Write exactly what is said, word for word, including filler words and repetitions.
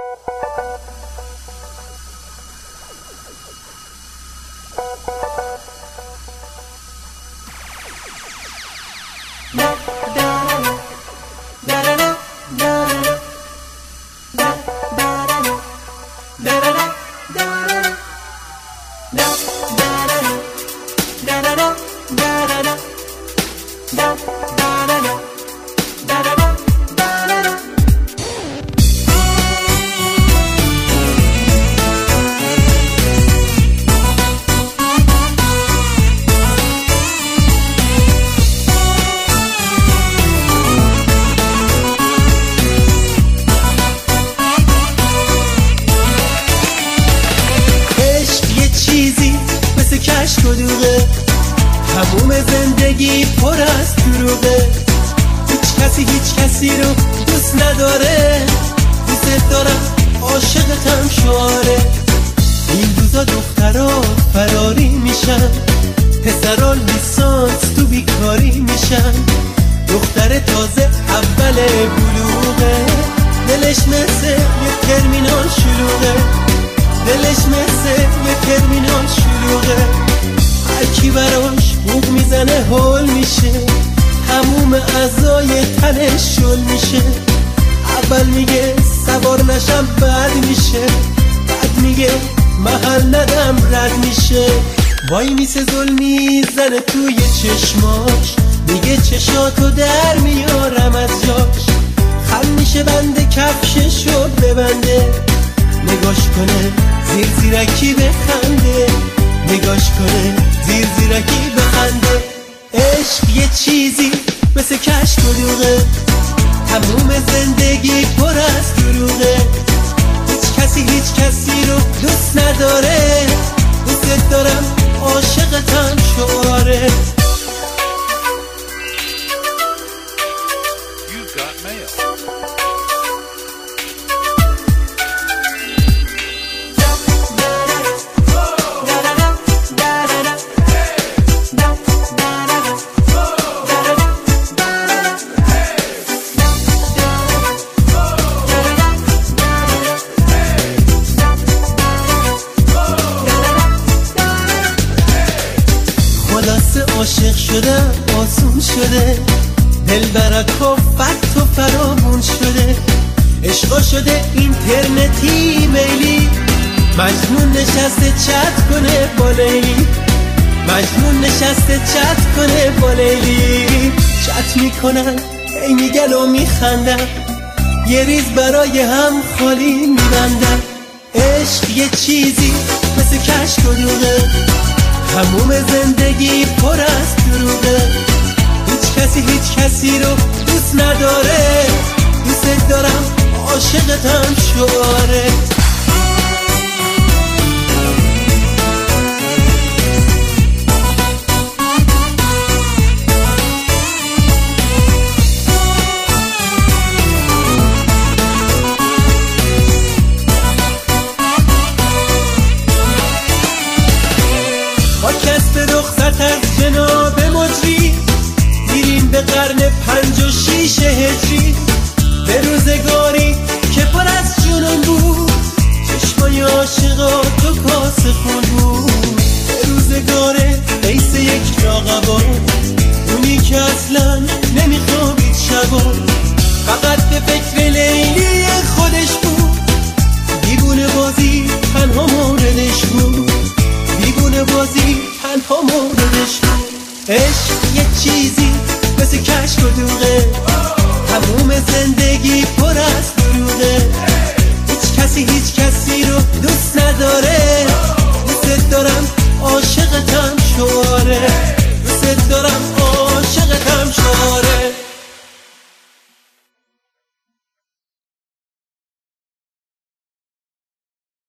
تموم زندگی پر از دروغه، هیچ کسی هیچ کسی رو دوست نداره. دوست دارم عاشقتم شعاره. این روزا دخترها فراری میشن، پسرها لیسانس تو بیکاری میشن. دختر تازه اول بلوغه، دلش مثل یه ترمینال شلوغه. دلش مثل یه ترمینال شلوغه. هرکی براش بوق میزنه هول میشه، تموم اعضای تنش شل میشه. اول میگه سوار نشم بد میشه، بعد میگه محل ندم رد میشه. وای میسه ظلمی زنه توی چشماش، میگه چشاتو در میارم از جاش. خم میشه بنده کفششو ببنده، نگاش کنه زیر زیرکی بخنده. نگاش کنه زیر زیرکی بخنده. عشق یه چیزی مثل کشک و دوغه، تموم زندگی پر از دروغه. هیچ کسی هیچ کسی رو دوست نداره. دوست دارم عاشقتم شعاره. عاشق شدم آسون شده، دل برک و فت و فرامون شده. عشقا شده اینترنتی میلی، مجنون نشسته چت کنه با لیلی. مجنون نشسته چت کنه با لیلی. چت میکنن ای میگن و میخندن، یه ریز برای هم خالی میبندن. عشق یه چیزی مثل کشک و دوغه، تموم زندگی پر از دروغه. هیچ کسی هیچ کسی رو دوست نداره. دوست دارم عاشقتم شعاره. رخصت از جناب مجری، میریم به قرن پنج و شیش هجری. به روزگاری که پر از جنون بود، چشمای عاشقا تو کاسه خون بود. به روزگار قیس یک لاغبا، اونی که اصلا نمیخوابید شبا، فقط به فکر لیلی خودش بود. دیوونه بازی تنها موردش بود، دیوونه بازی تنها موردش بود. عشق یه چیزی مثل کشک و دوغه، تموم زندگی پر از دروغه. هیچ کسی هیچ کسی رو دوست نداره.